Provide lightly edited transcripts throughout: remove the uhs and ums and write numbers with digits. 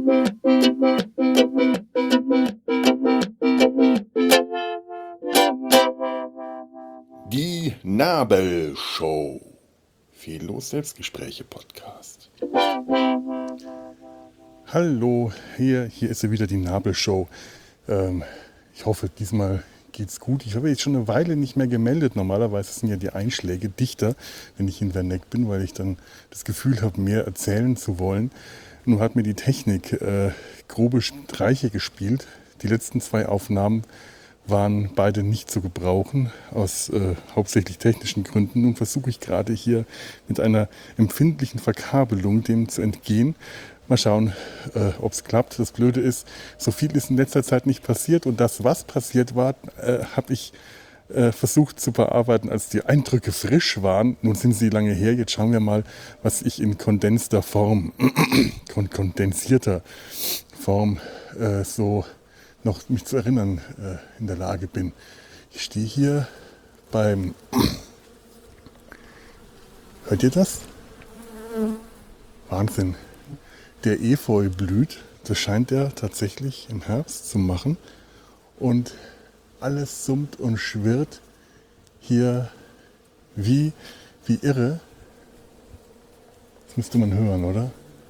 Die Nabelshow. Fehllos Selbstgespräche-Podcast. Hallo, hier ist sie wieder, die Nabelshow. Ich hoffe, diesmal geht's gut. Ich habe jetzt schon eine Weile nicht mehr gemeldet. Normalerweise sind ja die Einschläge dichter, wenn ich in Werneck bin, weil ich dann das Gefühl habe, mehr erzählen zu wollen. Nun hat mir die Technik grobe Streiche gespielt. Die letzten 2 Aufnahmen waren beide nicht zu gebrauchen, aus hauptsächlich technischen Gründen. Nun versuche ich gerade hier mit einer empfindlichen Verkabelung dem zu entgehen. Mal schauen, ob es klappt. Das Blöde ist, so viel ist in letzter Zeit nicht passiert. Und das, was passiert war, habe ich versucht zu bearbeiten, als die Eindrücke frisch waren. Nun sind sie lange her. Jetzt schauen wir mal, was ich in kondensierter Form so noch mich zu erinnern in der Lage bin. Ich stehe hier beim... Hört ihr das? Wahnsinn. Der Efeu blüht. Das scheint er tatsächlich im Herbst zu machen. Und alles summt und schwirrt hier wie irre. Das müsste man hören, oder?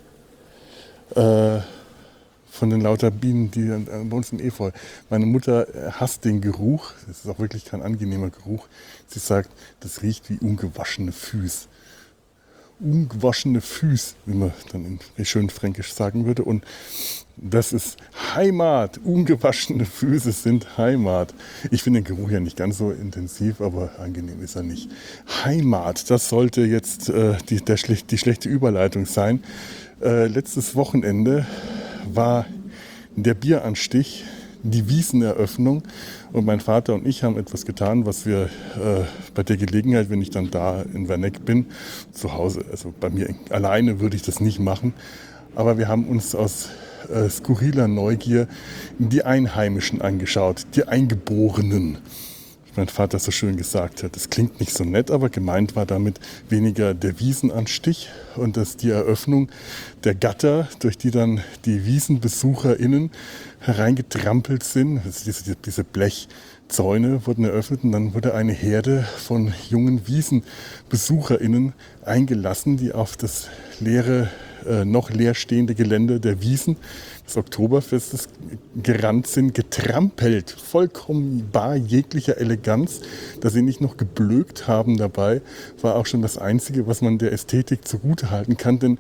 Von den lauter Bienen, die bei uns im Efeu. Meine Mutter hasst den Geruch. Das ist auch wirklich kein angenehmer Geruch. Sie sagt, das riecht wie ungewaschene Füße. Ungewaschene Füße, wie man dann in schön fränkisch sagen würde. Und das ist Heimat. Ungewaschene Füße sind Heimat. Ich finde den Geruch ja nicht ganz so intensiv, aber angenehm ist er nicht. Heimat, das sollte jetzt die schlechte Überleitung sein. Letztes Wochenende war der Bieranstich, die Wieseneröffnung, und mein Vater und ich haben etwas getan, was wir bei der Gelegenheit, wenn ich dann da in Werneck bin, zu Hause, also bei mir alleine würde ich das nicht machen, aber wir haben uns aus skurriler Neugier die Einheimischen angeschaut, die Eingeborenen. Wie mein Vater so schön gesagt hat, das klingt nicht so nett, aber gemeint war damit weniger der Wiesenanstich und dass die Eröffnung der Gatter, durch die dann die WiesenbesucherInnen hereingetrampelt sind. Also diese Blechzäune wurden eröffnet und dann wurde eine Herde von jungen WiesenbesucherInnen eingelassen, die auf das leere, noch leer stehende Gelände der Wiesen des Oktoberfestes gerannt sind, getrampelt, vollkommen bar jeglicher Eleganz. Dass sie nicht noch geblökt haben dabei, war auch schon das Einzige, was man der Ästhetik zugutehalten kann. Denn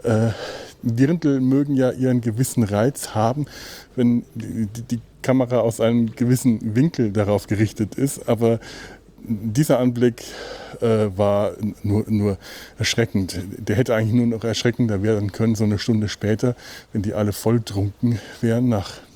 Dirndl mögen ja ihren gewissen Reiz haben, wenn die Kamera aus einem gewissen Winkel darauf gerichtet ist. Aber dieser Anblick war nur erschreckend. Der hätte eigentlich nur noch erschreckender werden können, so eine Stunde später, wenn die alle volltrunken wären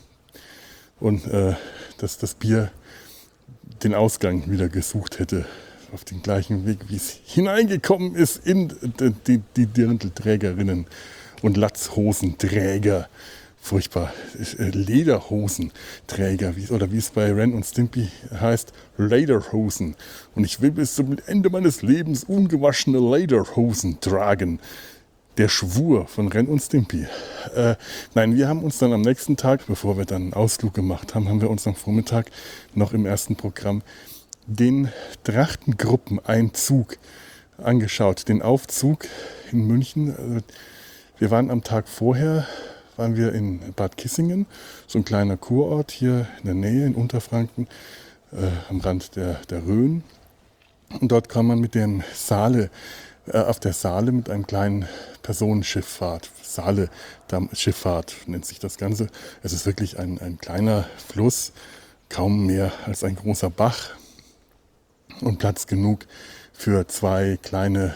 und dass das Bier den Ausgang wieder gesucht hätte, auf den gleichen Weg, wie es hineingekommen ist in die Dirndlträgerinnen und Latzhosenträger. Furchtbar. Lederhosenträger, oder wie es bei Ren und Stimpy heißt, Lederhosen. Und ich will bis zum Ende meines Lebens ungewaschene Lederhosen tragen. Der Schwur von Ren und Stimpy. Nein, wir haben uns dann am nächsten Tag, bevor wir dann einen Ausflug gemacht haben, haben wir uns am Vormittag noch im ersten Programm den Trachtengruppeneinzug angeschaut. Den Aufzug in München. Wir waren am Tag vorher in Bad Kissingen, so ein kleiner Kurort hier in der Nähe in Unterfranken, am Rand der Rhön. Und dort kann man mit dem auf der Saale mit einem kleinen Personenschifffahrt, Saale-Schifffahrt nennt sich das Ganze. Es ist wirklich ein kleiner Fluss, kaum mehr als ein großer Bach und Platz genug für 2 kleine,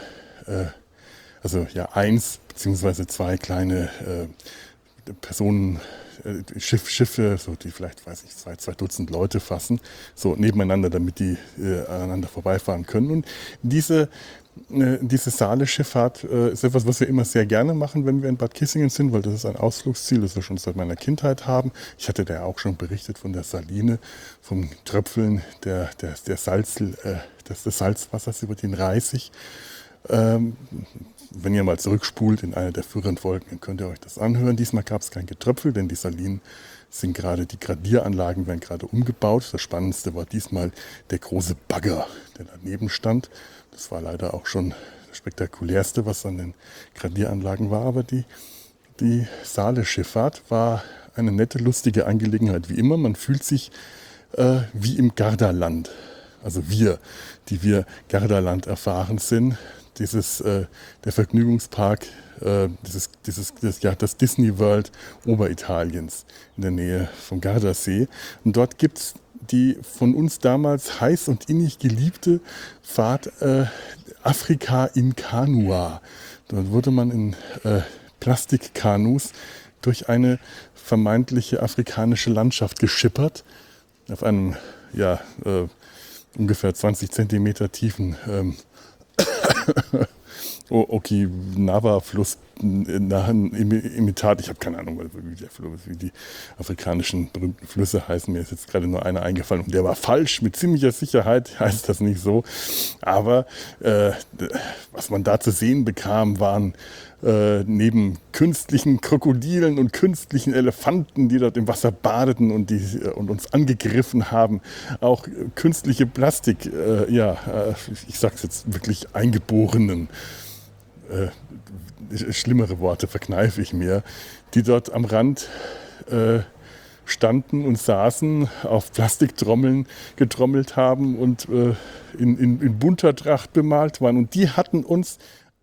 eins beziehungsweise 2 kleine Schiffe, so die vielleicht, 2 Dutzend Leute fassen, so nebeneinander, damit die aneinander vorbeifahren können. Und diese Saale-Schifffahrt ist etwas, was wir immer sehr gerne machen, wenn wir in Bad Kissingen sind, weil das ist ein Ausflugsziel, das wir schon seit meiner Kindheit haben. Ich hatte da ja auch schon berichtet von der Saline, vom Tröpfeln des Salzwassers über den Reisig. Wenn ihr mal zurückspult in einer der früheren Folgen, dann könnt ihr euch das anhören. Diesmal gab es kein Getröpfel, denn die Salinen sind gerade, die Gradieranlagen werden gerade umgebaut. Das Spannendste war diesmal der große Bagger, der daneben stand. Das war leider auch schon das Spektakulärste, was an den Gradieranlagen war. Aber die Saale-Schifffahrt war eine nette, lustige Angelegenheit. Wie immer, man fühlt sich wie im Gardaland. Also wir, die wir Gardaland erfahren sind. Der Vergnügungspark, das Disney World Oberitaliens in der Nähe vom Gardasee. Und dort gibt es die von uns damals heiß und innig geliebte Fahrt Afrika in Kanua. Dort wurde man in Plastikkanus durch eine vermeintliche afrikanische Landschaft geschippert, auf einem ungefähr 20 Zentimeter tiefen Okinawa-Fluss, Imitat. Ich habe keine Ahnung, wie die afrikanischen berühmten Flüsse heißen. Mir ist jetzt gerade nur einer eingefallen und der war falsch. Mit ziemlicher Sicherheit heißt das nicht so. Aber was man da zu sehen bekam, waren neben künstlichen Krokodilen und künstlichen Elefanten, die dort im Wasser badeten und uns angegriffen haben, auch künstliche Plastik, ich sag's jetzt wirklich Eingeborenen, schlimmere Worte verkneife ich mir, die dort am Rand standen und saßen, auf Plastiktrommeln getrommelt haben und in bunter Tracht bemalt waren. Und die hatten uns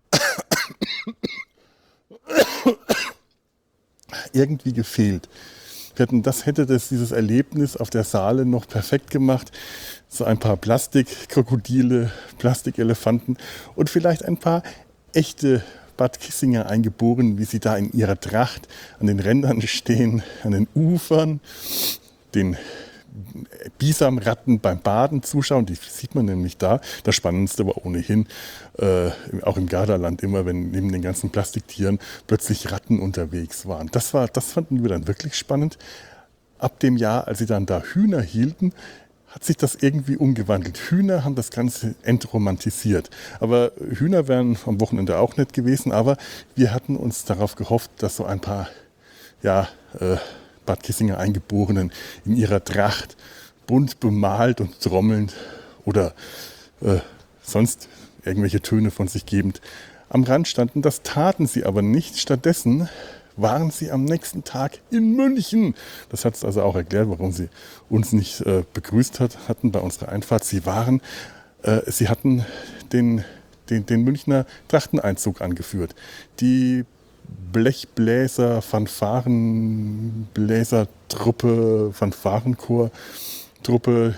irgendwie gefehlt. Das hätte dieses Erlebnis auf der Saale noch perfekt gemacht. So ein paar Plastikkrokodile, Plastikelefanten und vielleicht ein paar echte Bad Kissinger Eingeborenen, wie sie da in ihrer Tracht an den Rändern stehen, an den Ufern, den Bisamratten beim Baden zuschauen, die sieht man nämlich da. Das Spannendste war ohnehin, auch im Gardaland immer, wenn neben den ganzen Plastiktieren plötzlich Ratten unterwegs waren. Das fanden wir dann wirklich spannend. Ab dem Jahr, als sie dann da Hühner hielten, hat sich das irgendwie umgewandelt. Hühner haben das Ganze entromantisiert. Aber Hühner wären am Wochenende auch nett gewesen, aber wir hatten uns darauf gehofft, dass so ein paar, Bad Kissinger Eingeborenen in ihrer Tracht, bunt bemalt und trommelnd oder sonst irgendwelche Töne von sich gebend, am Rand standen. Das taten sie aber nicht. Stattdessen waren sie am nächsten Tag in München. Das hat es also auch erklärt, warum sie uns nicht begrüßt hatten bei unserer Einfahrt. Sie hatten den Münchner Trachteneinzug angeführt. Die Blechbläser, Fanfarenbläsertruppe, Fanfarenchor-Truppe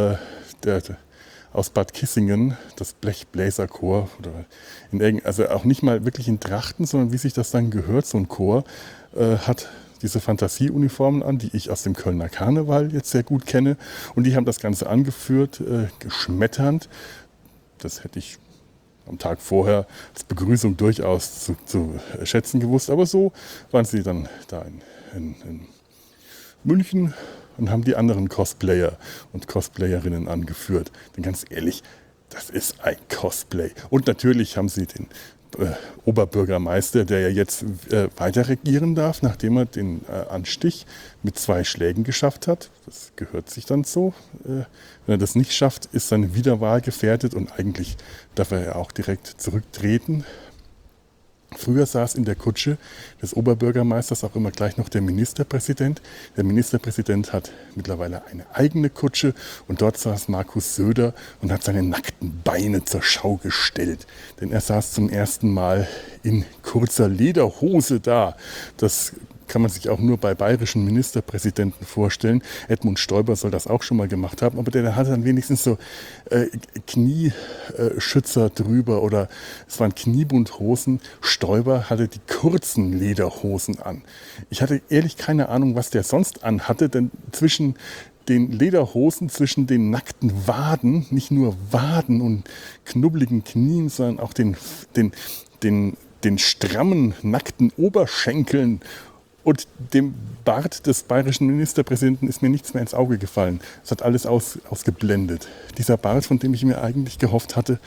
aus Bad Kissingen, das Blechbläserchor, also auch nicht mal wirklich in Trachten, sondern wie sich das dann gehört, so ein Chor, hat diese Fantasieuniformen an, die ich aus dem Kölner Karneval jetzt sehr gut kenne. Und die haben das Ganze angeführt, geschmetternd. Das hätte ich am Tag vorher als Begrüßung durchaus zu schätzen gewusst. Aber so waren sie dann da in München und haben die anderen Cosplayer und Cosplayerinnen angeführt. Denn ganz ehrlich, das ist ein Cosplay. Und natürlich haben sie den Oberbürgermeister, der ja jetzt weiter regieren darf, nachdem er den Anstich mit 2 Schlägen geschafft hat. Das gehört sich dann so. Wenn er das nicht schafft, ist seine Wiederwahl gefährdet und eigentlich darf er ja auch direkt zurücktreten. Früher saß in der Kutsche des Oberbürgermeisters auch immer gleich noch der Ministerpräsident. Der Ministerpräsident hat mittlerweile eine eigene Kutsche und dort saß Markus Söder und hat seine nackten Beine zur Schau gestellt. Denn er saß zum ersten Mal in kurzer Lederhose da. Das kann man sich auch nur bei bayerischen Ministerpräsidenten vorstellen. Edmund Stoiber soll das auch schon mal gemacht haben, aber der hatte dann wenigstens so Knieschützer drüber oder es waren Kniebundhosen. Stoiber hatte die kurzen Lederhosen an. Ich hatte ehrlich keine Ahnung, was der sonst anhatte, denn zwischen den Lederhosen, zwischen den nackten Waden, nicht nur Waden und knubbeligen Knien, sondern auch den strammen, nackten Oberschenkeln und dem Bart des bayerischen Ministerpräsidenten ist mir nichts mehr ins Auge gefallen. Es hat alles ausgeblendet. Dieser Bart, von dem ich mir eigentlich gehofft hatte,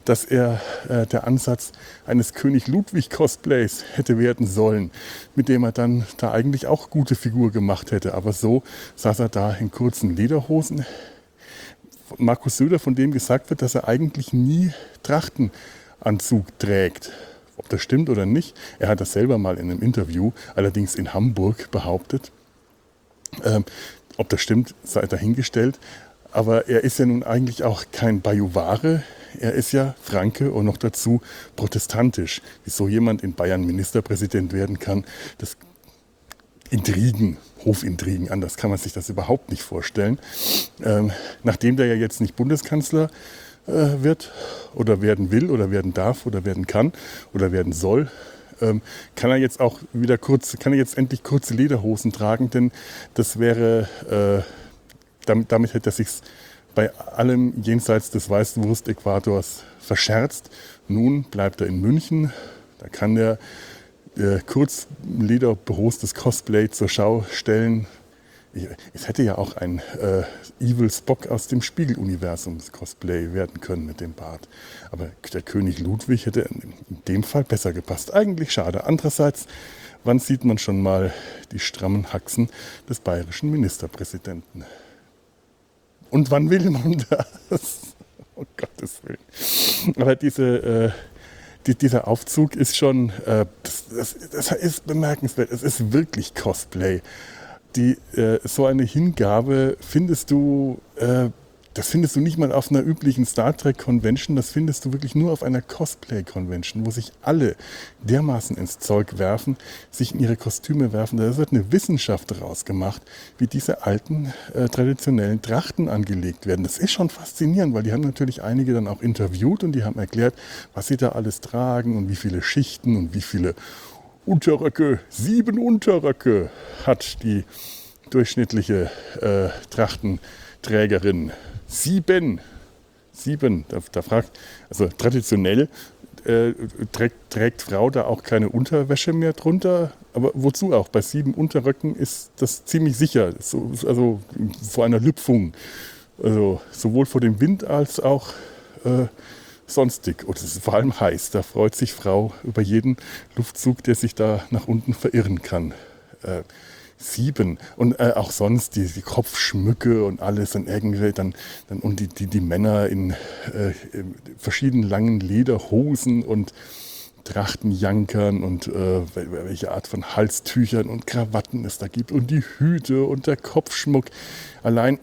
dass er der Ansatz eines König Ludwig Cosplays hätte werden sollen, mit dem er dann da eigentlich auch gute Figur gemacht hätte. Aber so saß er da in kurzen Lederhosen. Markus Söder, von dem gesagt wird, dass er eigentlich nie Trachtenanzug trägt. Ob das stimmt oder nicht, er hat das selber mal in einem Interview, allerdings in Hamburg, behauptet. Ob das stimmt, sei dahingestellt. Aber er ist ja nun eigentlich auch kein Bajuware. Er ist ja Franke und noch dazu protestantisch. Wieso jemand in Bayern Ministerpräsident werden kann, das Intrigen, Hofintrigen, anders kann man sich das überhaupt nicht vorstellen. Nachdem der ja jetzt nicht Bundeskanzler wird oder werden will oder werden darf oder werden kann oder werden soll, kann er jetzt auch wieder endlich kurze Lederhosen tragen, denn das wäre, damit hätte er sich bei allem jenseits des Weißwurst-Äquators verscherzt. Nun bleibt er in München, da kann er kurzlederbehostes Cosplay zur Schau stellen. Es hätte ja auch ein Evil Spock aus dem Spiegeluniversum Cosplay werden können mit dem Bart. Aber der König Ludwig hätte in dem Fall besser gepasst. Eigentlich schade. Andererseits, wann sieht man schon mal die strammen Haxen des bayerischen Ministerpräsidenten? Und wann will man das? Oh Gottes Willen. Aber dieser Aufzug ist schon, das ist bemerkenswert. Es ist wirklich Cosplay. So eine Hingabe das findest du nicht mal auf einer üblichen Star Trek Convention, das findest du wirklich nur auf einer Cosplay Convention, wo sich alle dermaßen ins Zeug werfen, sich in ihre Kostüme werfen. Da wird eine Wissenschaft daraus gemacht, wie diese alten traditionellen Trachten angelegt werden. Das ist schon faszinierend, weil die haben natürlich einige dann auch interviewt und die haben erklärt, was sie da alles tragen und wie viele Schichten und wie viele Unterröcke, 7 Unterröcke hat die durchschnittliche Trachtenträgerin. 7. Da fragt, also traditionell trägt Frau da auch keine Unterwäsche mehr drunter. Aber wozu auch? Bei 7 Unterröcken ist das ziemlich sicher, also vor einer Lüpfung. Also sowohl vor dem Wind als auch sonstig. Und es ist vor allem heiß. Da freut sich Frau über jeden Luftzug, der sich da nach unten verirren kann. 7. Und auch sonst die Kopfschmücke und alles und irgendwie dann und die Männer in verschiedenen langen Lederhosen und Trachtenjankern und welche Art von Halstüchern und Krawatten es da gibt und die Hüte und der Kopfschmuck. Allein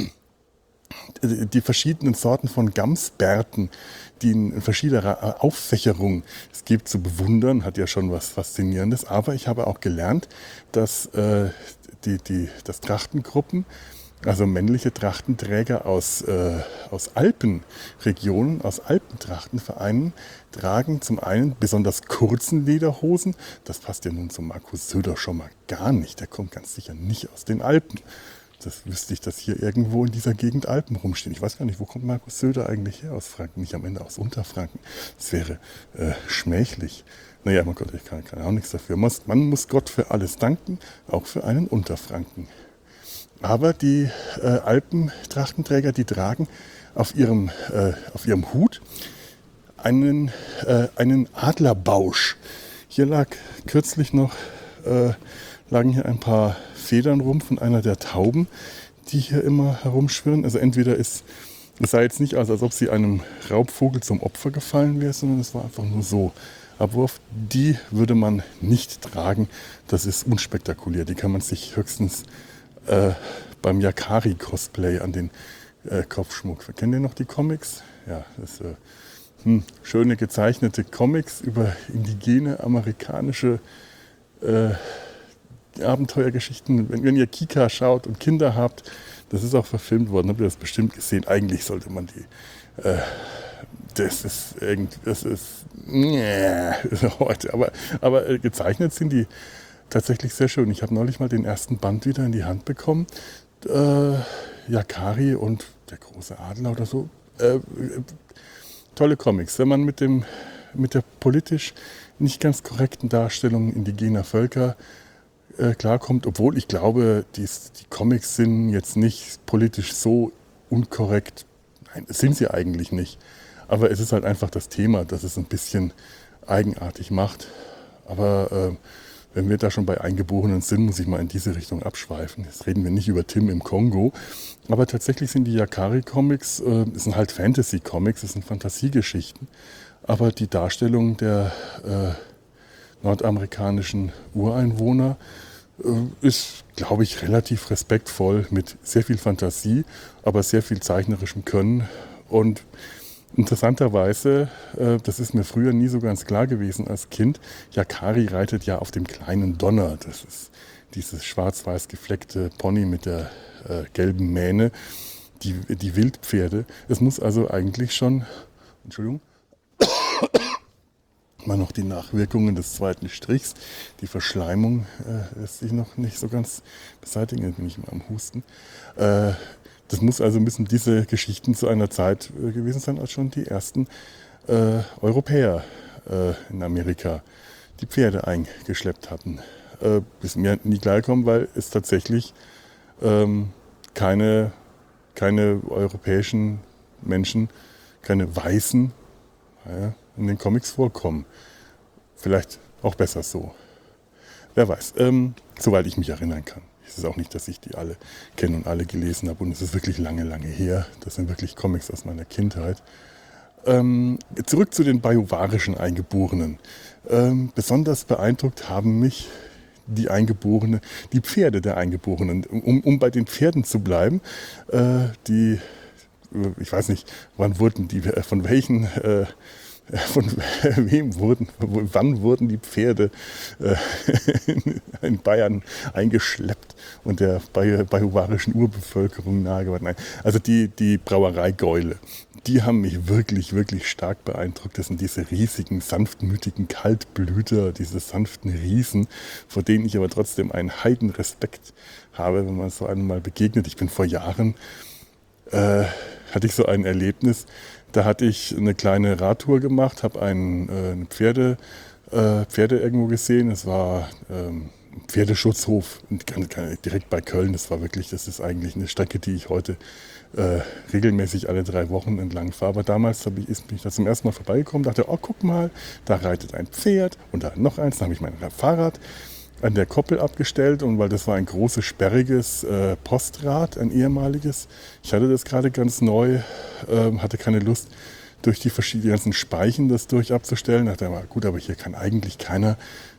die verschiedenen Sorten von Gamsbärten, die in verschiedener Auffächerung es gibt, zu bewundern, hat ja schon was Faszinierendes. Aber ich habe auch gelernt, dass dass Trachtengruppen, also männliche Trachtenträger aus Alpenregionen, aus Alpentrachtenvereinen, tragen zum einen besonders kurzen Lederhosen. Das passt ja nun zu Markus Söder schon mal gar nicht. Der kommt ganz sicher nicht aus den Alpen. Das wüsste ich, dass hier irgendwo in dieser Gegend Alpen rumstehen. Ich weiß gar nicht, wo kommt Markus Söder eigentlich her aus Franken? Nicht am Ende aus Unterfranken. Das wäre schmählich. Naja, mein Gott, ich kann auch nichts dafür. Man muss Gott für alles danken, auch für einen Unterfranken. Aber die Alpentrachtenträger, die tragen auf ihrem Hut einen Adlerbausch. Hier lagen hier ein paar Federn rum von einer der Tauben, die hier immer herumschwirren. Also entweder es sah jetzt nicht aus, als ob sie einem Raubvogel zum Opfer gefallen wäre, sondern es war einfach nur so. Abwurf, die würde man nicht tragen. Das ist unspektakulär. Die kann man sich höchstens beim Yakari-Cosplay an den Kopfschmuck. Kennt ihr noch die Comics? Ja, das schöne gezeichnete Comics über indigene amerikanische Abenteuergeschichten. Wenn ihr Kika schaut und Kinder habt, das ist auch verfilmt worden, habt ihr das bestimmt gesehen. Eigentlich sollte man die heute, aber gezeichnet sind die tatsächlich sehr schön. Ich habe neulich mal den ersten Band wieder in die Hand bekommen. Yakari und der große Adler oder so. Tolle Comics. Wenn man mit der politisch nicht ganz korrekten Darstellung indigener Völker klarkommt, obwohl ich glaube, die Comics sind jetzt nicht politisch so unkorrekt. Nein, das sind sie eigentlich nicht. Aber es ist halt einfach das Thema, das es ein bisschen eigenartig macht. Aber wenn wir da schon bei Eingeborenen sind, muss ich mal in diese Richtung abschweifen. Jetzt reden wir nicht über Tim im Kongo, aber tatsächlich sind die Yakari-Comics, es sind halt Fantasy-Comics, es sind Fantasiegeschichten, aber die Darstellung der nordamerikanischen Ureinwohner ist, glaube ich, relativ respektvoll mit sehr viel Fantasie, aber sehr viel zeichnerischem Können. Und interessanterweise, das ist mir früher nie so ganz klar gewesen als Kind, Yakari reitet ja auf dem kleinen Donner. Das ist dieses schwarz-weiß gefleckte Pony mit der gelben Mähne, die Wildpferde. Es muss also eigentlich schon, Entschuldigung, mal noch die Nachwirkungen des zweiten Strichs, die Verschleimung lässt sich noch nicht so ganz beseitigen, jetzt bin ich mal am Husten. Müssen diese Geschichten zu einer Zeit gewesen sein, als schon die ersten Europäer in Amerika die Pferde eingeschleppt hatten. Ist mir nie klar gekommen, weil es tatsächlich keine europäischen Menschen, keine Weißen in den Comics vorkommen. Vielleicht auch besser so. Wer weiß, soweit ich mich erinnern kann. Es ist auch nicht, dass ich die alle kenne und alle gelesen habe. Und es ist wirklich lange, lange her. Das sind wirklich Comics aus meiner Kindheit. Zurück zu den bajuwarischen Eingeborenen. Besonders beeindruckt haben mich die Pferde der Eingeborenen. Um bei den Pferden zu bleiben, ich weiß nicht, wann wurden wann wurden die Pferde in Bayern eingeschleppt und der bajuwarischen Urbevölkerung nahegebracht? Nein, also die Brauerei Gäule, die haben mich wirklich, wirklich stark beeindruckt. Das sind diese riesigen, sanftmütigen Kaltblüter, diese sanften Riesen, vor denen ich aber trotzdem einen Heidenrespekt habe, wenn man so einem mal begegnet. Ich bin vor Jahren, hatte ich so ein Erlebnis. Da hatte ich eine kleine Radtour gemacht, habe eine Pferde irgendwo gesehen. Es war ein Pferdeschutzhof direkt bei Köln. Das ist eigentlich eine Strecke, die ich heute regelmäßig alle 3 Wochen entlang fahre. Aber damals bin ich da zum ersten Mal vorbeigekommen, dachte, oh, guck mal, da reitet ein Pferd und da noch eins. Dann habe ich mein Fahrrad an der Koppel abgestellt, und weil das war ein großes, sperriges Postrad, ein ehemaliges. Ich hatte das gerade ganz neu, hatte keine Lust, durch die verschiedenen ganzen Speichen das durch abzustellen. Dachte ich, gut, aber hier kann eigentlich keiner.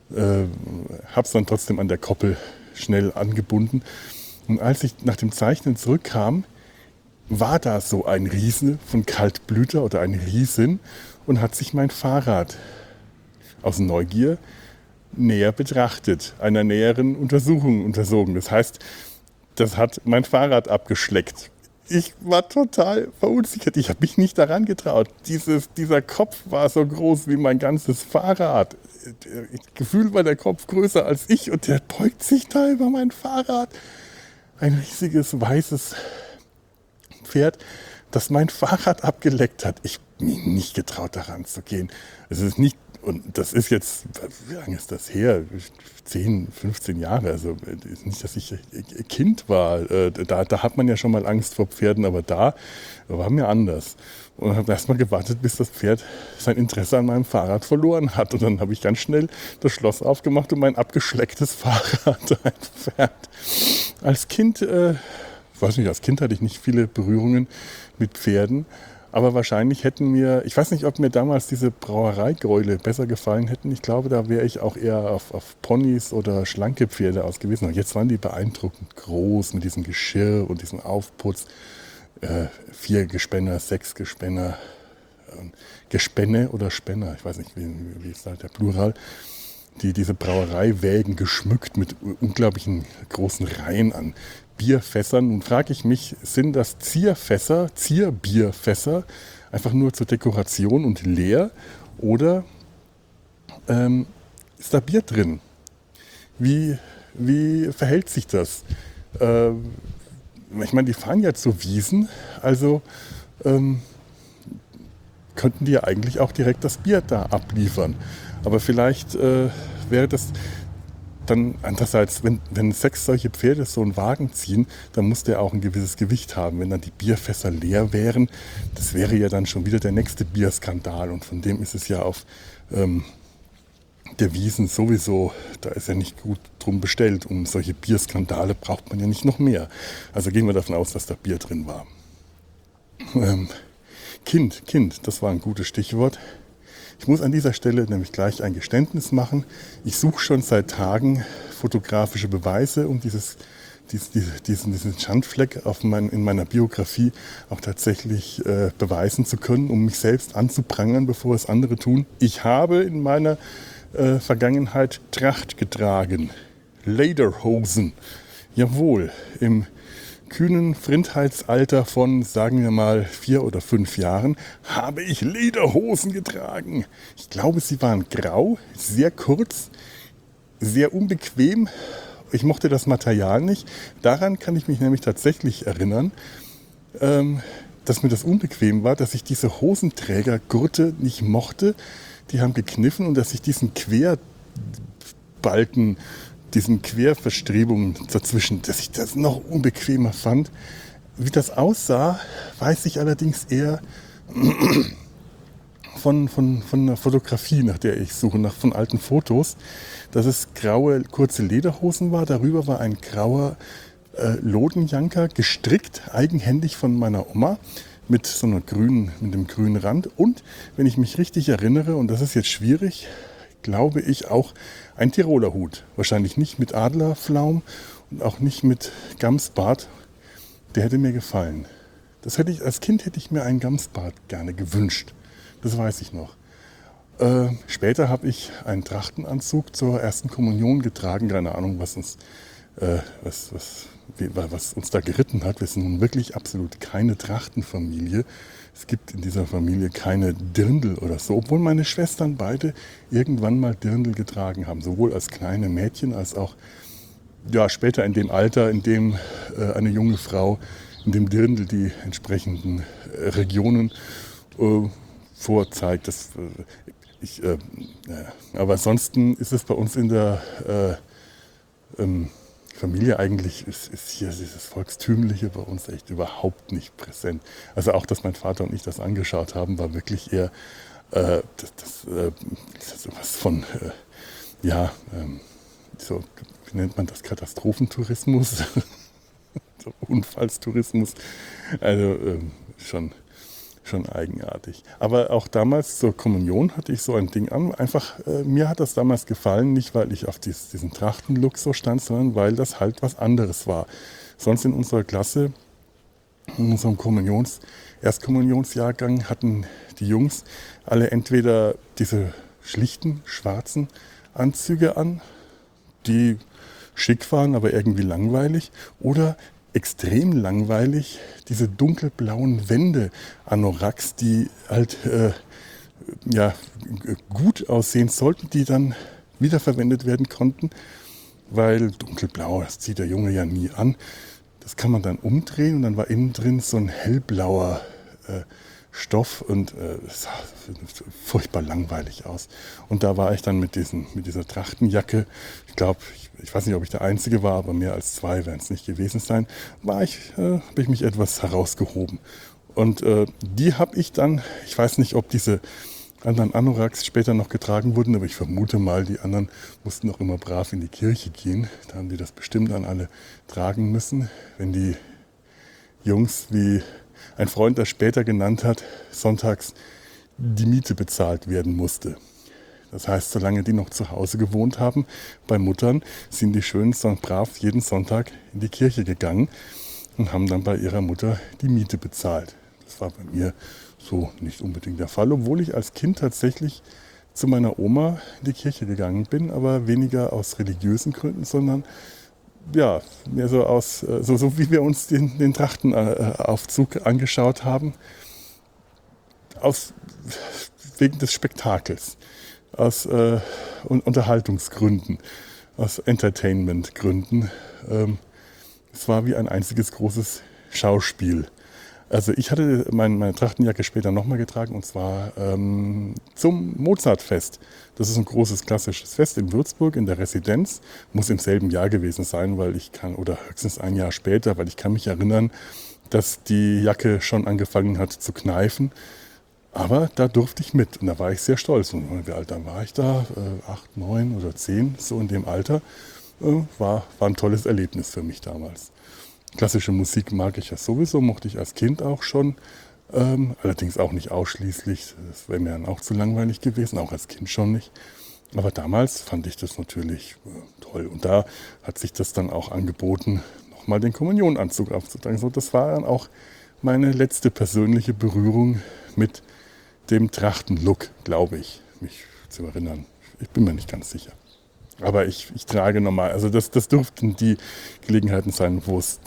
Hab's dann trotzdem an der Koppel schnell angebunden. Und als ich nach dem Zeichnen zurückkam, war da so ein Riese von Kaltblüter oder ein Riesin und hat sich mein Fahrrad aus Neugier näher betrachtet, einer näheren Untersuchung unterzogen. Das heißt, das hat mein Fahrrad abgeschleckt. Ich war total verunsichert. Ich habe mich nicht daran getraut. Dieser Kopf war so groß wie mein ganzes Fahrrad. Gefühlt war der Kopf größer als ich und der beugt sich da über mein Fahrrad. Ein riesiges weißes Pferd, das mein Fahrrad abgeleckt hat. Ich habe mich nicht getraut, daran zu gehen. Es ist nicht. Und das ist jetzt, wie lange ist das her? 10, 15 Jahre. Also nicht, dass ich Kind war. Da hat man ja schon mal Angst vor Pferden, aber da war mir anders. Und habe erst mal gewartet, bis das Pferd sein Interesse an meinem Fahrrad verloren hat. Und dann habe ich ganz schnell das Schloss aufgemacht und mein abgeschlecktes Fahrrad entfernt. Als Kind, als Kind hatte ich nicht viele Berührungen mit Pferden. Aber wahrscheinlich ich weiß nicht, ob mir damals diese Brauereigäule besser gefallen hätten. Ich glaube, da wäre ich auch eher auf Ponys oder schlanke Pferde aus gewesen. Und jetzt waren die beeindruckend groß mit diesem Geschirr und diesem Aufputz. 4 Gespänner, 6 Gespänner, Gespänne oder Spänner, ich weiß nicht, wie ist da der Plural. Diese Brauereiwägen geschmückt mit unglaublichen großen Reihen an Bierfässern. Nun frage ich mich, sind das Zierbierfässer, einfach nur zur Dekoration und leer, oder ist da Bier drin? Wie verhält sich das? Ich meine, die fahren ja zu Wiesen, also könnten die ja eigentlich auch direkt das Bier da abliefern. Aber vielleicht wäre dann andererseits, wenn 6 solche Pferde so einen Wagen ziehen, dann muss der auch ein gewisses Gewicht haben. Wenn dann die Bierfässer leer wären, das wäre ja dann schon wieder der nächste Bierskandal. Und von dem ist es ja auf der Wiesn sowieso, da ist ja nicht gut drum bestellt. Um solche Bierskandale braucht man ja nicht noch mehr. Also gehen wir davon aus, dass da Bier drin war. Kind, das war ein gutes Stichwort. Ich muss an dieser Stelle nämlich gleich ein Geständnis machen. Ich suche schon seit Tagen fotografische Beweise, um diesen Schandfleck in meiner Biografie auch tatsächlich beweisen zu können, um mich selbst anzuprangern, bevor es andere tun. Ich habe in meiner Vergangenheit Tracht getragen. Lederhosen. Jawohl, im kühnen Frindheitsalter von, sagen wir mal, 4 oder 5 Jahren, habe ich Lederhosen getragen. Ich glaube, sie waren grau, sehr kurz, sehr unbequem. Ich mochte das Material nicht. Daran kann ich mich nämlich tatsächlich erinnern, dass mir das unbequem war, dass ich diese Hosenträgergurte nicht mochte. Die haben gekniffen und dass ich diesen Querbalken, diesen Querverstrebungen dazwischen, dass ich das noch unbequemer fand. Wie das aussah, weiß ich allerdings eher von einer Fotografie, nach der ich suche, von alten Fotos, dass es graue, kurze Lederhosen war. Darüber war ein grauer Lodenjanker, gestrickt, eigenhändig von meiner Oma, mit dem grünen Rand. Und, wenn ich mich richtig erinnere, und das ist jetzt schwierig, glaube ich auch ein Tiroler Hut. Wahrscheinlich nicht mit Adlerflaum und auch nicht mit Gamsbart. Der hätte mir gefallen. Als Kind hätte ich mir einen Gamsbart gerne gewünscht. Das weiß ich noch. Später habe ich einen Trachtenanzug zur ersten Kommunion getragen. Keine Ahnung, was uns da geritten hat. Wir sind nun wirklich absolut keine Trachtenfamilie. Es gibt in dieser Familie keine Dirndl oder so, obwohl meine Schwestern beide irgendwann mal Dirndl getragen haben. Sowohl als kleine Mädchen als auch später in dem Alter, in dem eine junge Frau in dem Dirndl die entsprechenden Regionen vorzeigt. Aber ansonsten ist es bei uns in der Familie eigentlich, ist hier dieses Volkstümliche bei uns echt überhaupt nicht präsent. Also auch, dass mein Vater und ich das angeschaut haben, war wirklich eher sowas von, so, wie nennt man das, Katastrophentourismus, so Unfallstourismus, also schon eigenartig. Aber auch damals zur Kommunion hatte ich so ein Ding an. Einfach, mir hat das damals gefallen, nicht weil ich auf diesen Trachtenlook so stand, sondern weil das halt was anderes war. Sonst in unserer Klasse, in unserem Erstkommunionsjahrgang hatten die Jungs alle entweder diese schlichten, schwarzen Anzüge an, die schick waren, aber irgendwie langweilig, oder extrem langweilig diese dunkelblauen Wände-Anoraks, die halt gut aussehen sollten, die dann wiederverwendet werden konnten, weil dunkelblau, das zieht der Junge ja nie an. Das kann man dann umdrehen und dann war innen drin so ein hellblauer Stoff und es sah furchtbar langweilig aus. Und da war ich dann mit dieser Trachtenjacke, ich weiß nicht, ob ich der Einzige war, aber mehr als 2 werden es nicht gewesen sein, habe ich mich etwas herausgehoben. Und die habe ich dann, ich weiß nicht, ob diese anderen Anoraks später noch getragen wurden, aber ich vermute mal, die anderen mussten auch immer brav in die Kirche gehen. Da haben die das bestimmt dann alle tragen müssen, wenn die Jungs, wie ein Freund das später genannt hat, sonntags die Miete bezahlt werden musste. Das heißt, solange die noch zu Hause gewohnt haben, bei Muttern, sind die schön brav jeden Sonntag in die Kirche gegangen und haben dann bei ihrer Mutter die Miete bezahlt. Das war bei mir so nicht unbedingt der Fall, obwohl ich als Kind tatsächlich zu meiner Oma in die Kirche gegangen bin, aber weniger aus religiösen Gründen, sondern mehr so aus, so wie wir uns den Trachtenaufzug angeschaut haben, wegen des Spektakels, aus Unterhaltungsgründen, aus Entertainmentgründen. Es war wie ein einziges großes Schauspiel. Also ich hatte meine Trachtenjacke später nochmal getragen und zwar zum Mozartfest. Das ist ein großes klassisches Fest in Würzburg in der Residenz. Muss im selben Jahr gewesen sein, oder höchstens ein Jahr später, weil ich kann mich erinnern, dass die Jacke schon angefangen hat zu kneifen. Aber da durfte ich mit und da war ich sehr stolz. Und wie alt dann war ich da? 8, 9 oder 10, so in dem Alter. War ein tolles Erlebnis für mich damals. Klassische Musik mag ich ja sowieso, mochte ich als Kind auch schon. Allerdings auch nicht ausschließlich, das wäre mir dann auch zu langweilig gewesen, auch als Kind schon nicht. Aber damals fand ich das natürlich toll. Und da hat sich das dann auch angeboten, nochmal den Kommunionanzug aufzutragen. So, das war dann auch meine letzte persönliche Berührung mit dem Trachtenlook, glaube ich, mich zu erinnern. Ich bin mir nicht ganz sicher. Aber ich trage normal, also das dürften die Gelegenheiten sein, wo es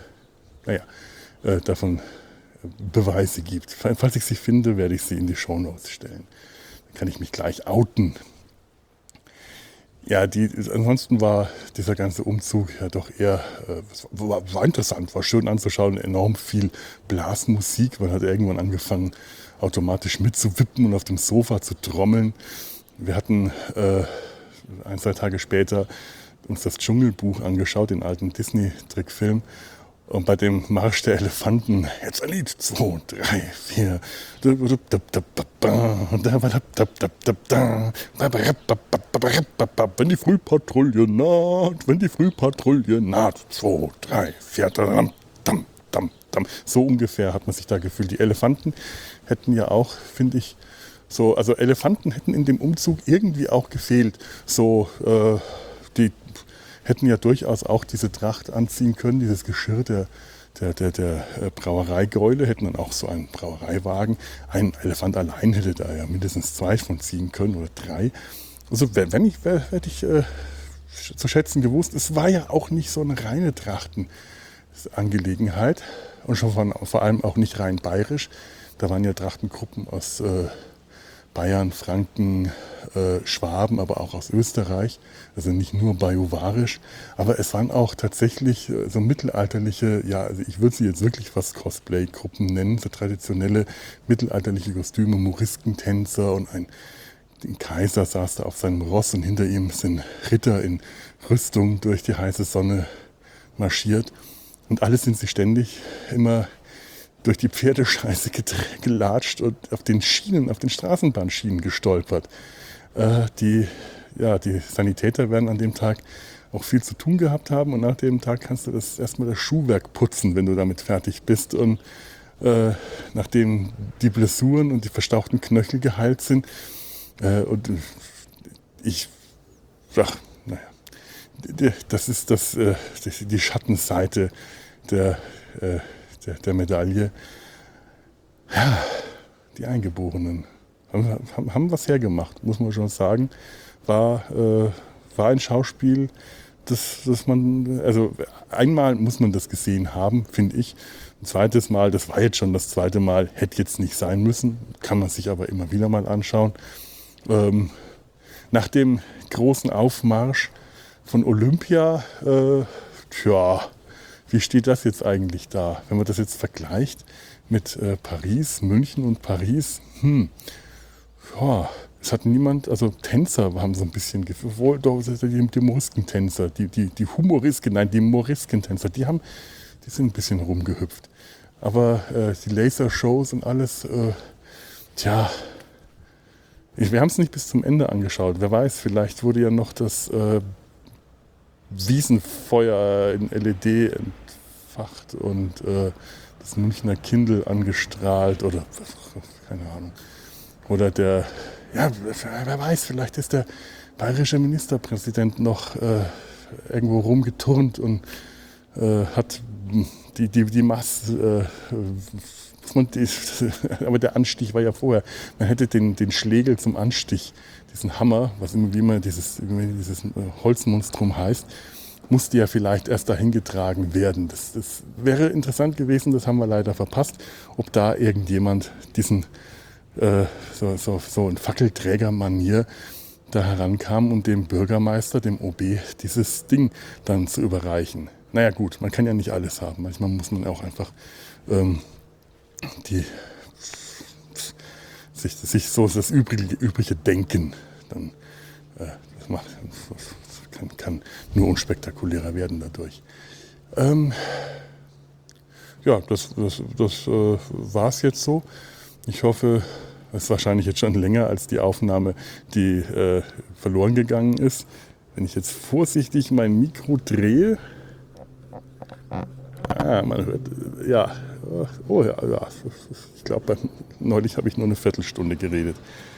davon Beweise gibt. Falls ich sie finde, werde ich sie in die Shownotes stellen. Dann kann ich mich gleich outen. Ja, ansonsten war dieser ganze Umzug ja doch eher, war interessant, war schön anzuschauen, enorm viel Blasmusik. Man hat irgendwann angefangen, automatisch mitzuwippen und auf dem Sofa zu trommeln. Wir hatten 1-2 Tage später uns das Dschungelbuch angeschaut, den alten Disney-Trickfilm. Und bei dem Marsch der Elefanten, jetzt ein Lied, 2, 3, 4. Wenn die Frühpatrouille naht, 2, 3, 4. So ungefähr hat man sich da gefühlt. Die Elefanten hätten ja auch, finde ich, also Elefanten hätten in dem Umzug irgendwie auch gefehlt. Die hätten ja durchaus auch diese Tracht anziehen können, dieses Geschirr der Brauereigäule, hätten dann auch so einen Brauereiwagen. Ein Elefant allein hätte da ja mindestens 2 von ziehen können oder 3. Also hätte ich zu schätzen gewusst, es war ja auch nicht so eine reine Trachtenangelegenheit und vor allem auch nicht rein bayerisch. Da waren ja Trachtengruppen aus Bayern, Franken, Schwaben, aber auch aus Österreich, also nicht nur bajuwarisch, aber es waren auch tatsächlich so mittelalterliche, also ich würde sie jetzt wirklich fast Cosplay-Gruppen nennen, so traditionelle mittelalterliche Kostüme, Moriskentänzer und ein Kaiser saß da auf seinem Ross und hinter ihm sind Ritter in Rüstung durch die heiße Sonne marschiert und alle sind sie ständig immer durch die Pferdescheiße gelatscht und auf den Straßenbahnschienen gestolpert. Die Sanitäter werden an dem Tag auch viel zu tun gehabt haben und nach dem Tag kannst du erstmal das Schuhwerk putzen, wenn du damit fertig bist. Und nachdem die Blessuren und die verstauchten Knöchel geheilt sind das ist die Schattenseite der Medaille. Ja, die Eingeborenen haben was hergemacht, muss man schon sagen. War ein Schauspiel, das man, also einmal muss man das gesehen haben, finde ich. Ein zweites Mal, das war jetzt schon das zweite Mal, hätte jetzt nicht sein müssen, kann man sich aber immer wieder mal anschauen. Nach dem großen Aufmarsch von Olympia, wie steht das jetzt eigentlich da? Wenn man das jetzt vergleicht mit Paris, München und Paris, es hat niemand, also Tänzer haben so ein bisschen, wohl doch die Moriskentänzer, die Moriskentänzer, die sind ein bisschen rumgehüpft. Aber die Lasershows und alles, wir haben es nicht bis zum Ende angeschaut. Wer weiß, vielleicht wurde ja noch das Wiesenfeuer in LED entfacht und das Münchner Kindl angestrahlt oder keine Ahnung. Oder wer weiß, vielleicht ist der bayerische Ministerpräsident noch irgendwo rumgeturnt und hat die Masse, aber der Anstich war ja vorher. Man hätte den Schlegel zum Anstich, diesen Hammer, wie immer dieses Holzmonstrum heißt, musste ja vielleicht erst dahin getragen werden. Das wäre interessant gewesen, das haben wir leider verpasst, ob da irgendjemand diesen so in Fackelträgermanier da herankam, um dem Bürgermeister, dem OB, dieses Ding dann zu überreichen. Naja gut, man kann ja nicht alles haben. Manchmal muss man auch einfach die sich so das übrige Denken dann das kann nur unspektakulärer werden dadurch. Ja, das war es jetzt so. Ich hoffe, es ist wahrscheinlich jetzt schon länger als die Aufnahme, die verloren gegangen ist. Wenn ich jetzt vorsichtig mein Mikro drehe, man hört, ja, oh ja, ich glaube, neulich habe ich nur eine Viertelstunde geredet.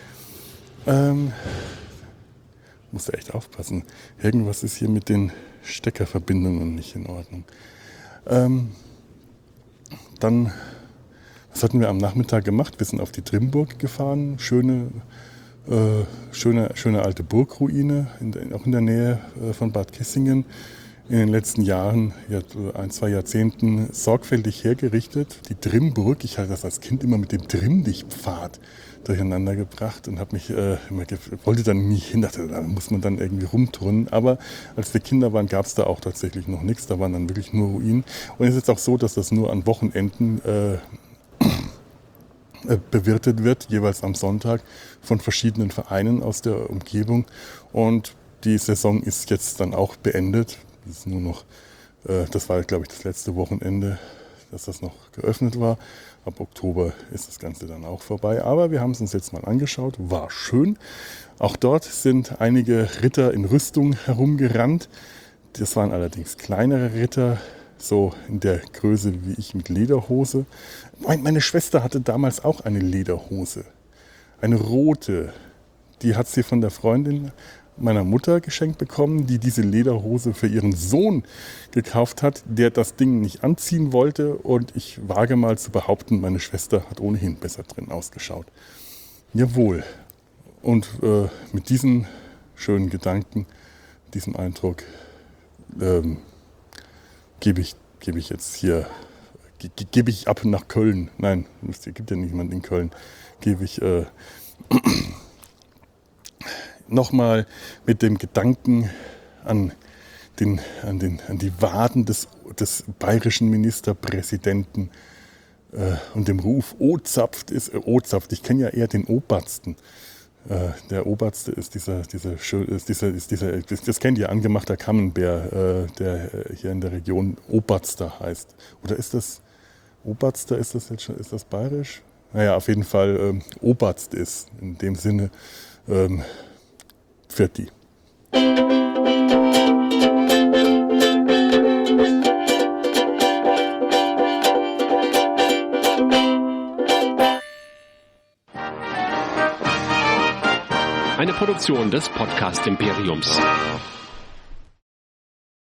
Muss echt aufpassen. Irgendwas ist hier mit den Steckerverbindungen nicht in Ordnung. Dann, was hatten wir am Nachmittag gemacht? Wir sind auf die Trimburg gefahren. Schöne alte Burgruine, auch in der Nähe von Bad Kissingen. In den letzten Jahren, 1-2 Jahrzehnten, sorgfältig hergerichtet. Die Trimburg, ich hatte das als Kind immer mit dem Trimm-dich-Pfad durcheinander gebracht und wollte dann nicht hin, dachte, da muss man dann irgendwie rumturnen. Aber als wir Kinder waren, gab es da auch tatsächlich noch nichts. Da waren dann wirklich nur Ruinen. Und es ist auch so, dass das nur an Wochenenden bewirtet wird, jeweils am Sonntag, von verschiedenen Vereinen aus der Umgebung. Und die Saison ist jetzt dann auch beendet. Das ist nur noch, das war, glaube ich, das letzte Wochenende, dass das noch geöffnet war. Ab Oktober ist das Ganze dann auch vorbei. Aber wir haben es uns jetzt mal angeschaut. War schön. Auch dort sind einige Ritter in Rüstung herumgerannt. Das waren allerdings kleinere Ritter, so in der Größe wie ich mit Lederhose. Meine Schwester hatte damals auch eine Lederhose. Eine rote. Die hat sie von der Freundin meiner Mutter geschenkt bekommen, die diese Lederhose für ihren Sohn gekauft hat, der das Ding nicht anziehen wollte. Und ich wage mal zu behaupten, meine Schwester hat ohnehin besser drin ausgeschaut. Jawohl. Und mit diesen schönen Gedanken, diesem Eindruck, gebe ich jetzt hier, gebe ich ab nach Köln. Nein, es gibt ja niemanden in Köln. Gebe ich nochmal mit dem Gedanken an die Waden des bayerischen Ministerpräsidenten und dem Ruf, O-Zapft ist O-Zapft. Ich kenne ja eher den Obersten. Der Oberste ist das kennt ihr, angemachter Camembert, der hier in der Region Oberster heißt. Oder ist das Oberster, ist das bayerisch? Naja, auf jeden Fall Oberst ist in dem Sinne Pfirti. Eine Produktion des Podcast Imperiums.